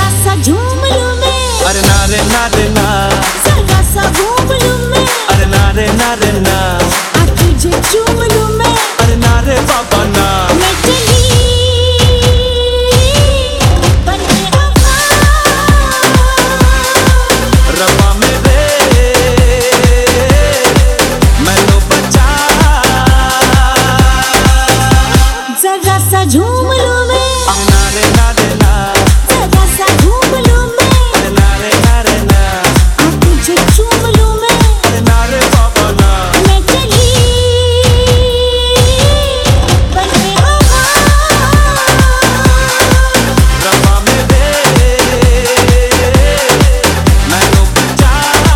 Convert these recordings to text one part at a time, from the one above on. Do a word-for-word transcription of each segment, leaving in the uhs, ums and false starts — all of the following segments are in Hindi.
सा झूम लूं मैं, अरे ना रे ना रे ना, जरा सा घूम लूं मैं, अरे ना रे ना रे ना, आ तुझे चूम लूं मैं, अरे ना रे बाबा ना। मैं चली बन के हवा, रब्बा मेरे मैनू बचा, जरा सा झूम लूं मैं, अरे ना रे ना रे ना, जरा सा घूम लूं मैं, अरे ना रे ना रे ना, आ तुझे चूम लूं मैं, अरे ना रे बाबा ना। मैं चली बन के हवा, रब्बा मेरे मैनू बचा,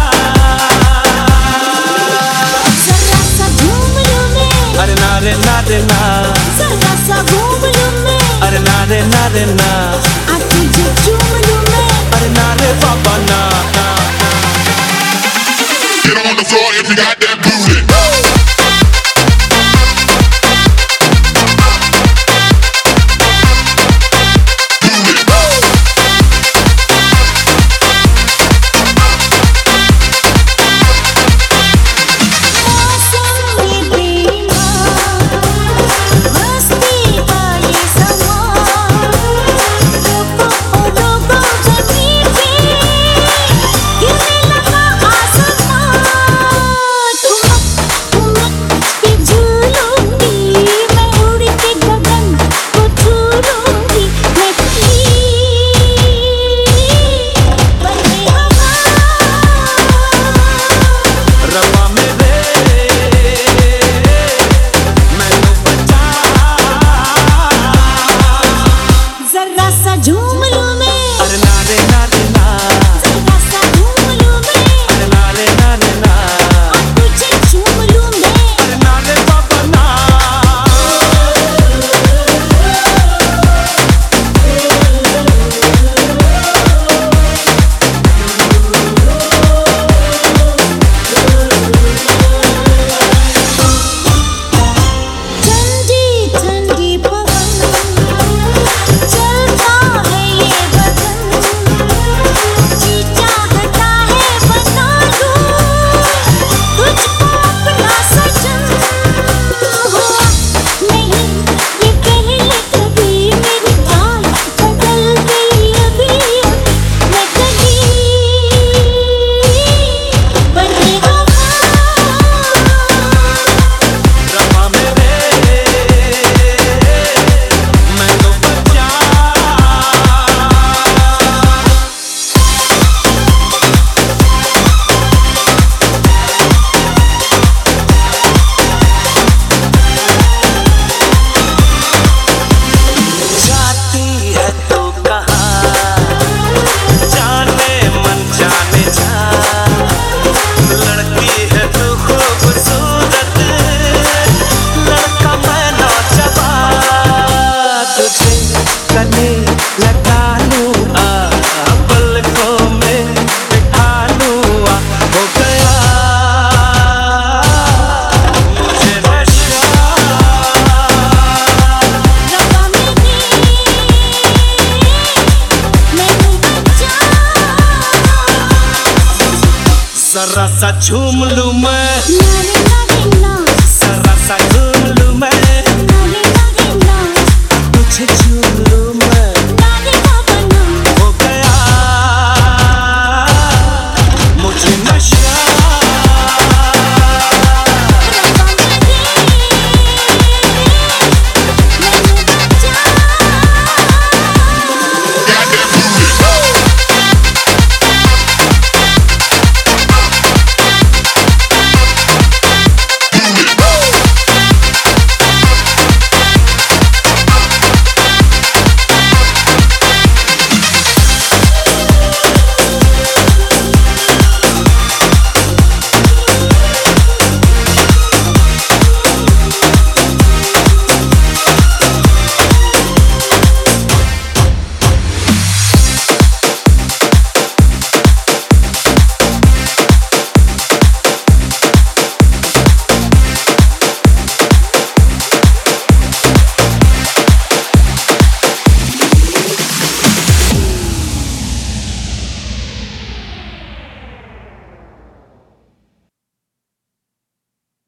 जरा सा झूम लूं मैं, अरे ना रे ना रे ना, जरा सा घूम लूं मैं, अरे ना रे ना रे ना, आ तुझे चूम लूं मैं, अरे ना रे बाबा ना ना। Get on the floor if you got that booty. रब्बा मेरे मैनू बचा, जरा सा झूम लूं मैं, अरे ना रे ना रे ना, जरा सा घूम लूं मैं, अरे ना रे ना रे ना, आ तुझे चूम लूं मैं, अरे ना रे बाबा ना। ठंडी ठंडी पवन चलता है ये बदन, जी चाहता है बना लूं तुझको अपना सजन। नहीं ये पहले कभी मेरी चाल बदल गई अभी अभी, मैं कली बन के हवा, रब्बा मेरे मैनू बचा, जाती है तू कहाँ, जाने मन जाने जा, लड़की है तू खूबसूरत, लड़का मैं नौजवान, तुझे गले लगा लूं आ, पलकों में बिठा लूं आ, हो गया मुझे नशा। रब्बा मेरे मैनू बचा, जरा सा झूम लूं मैं, ना रे ना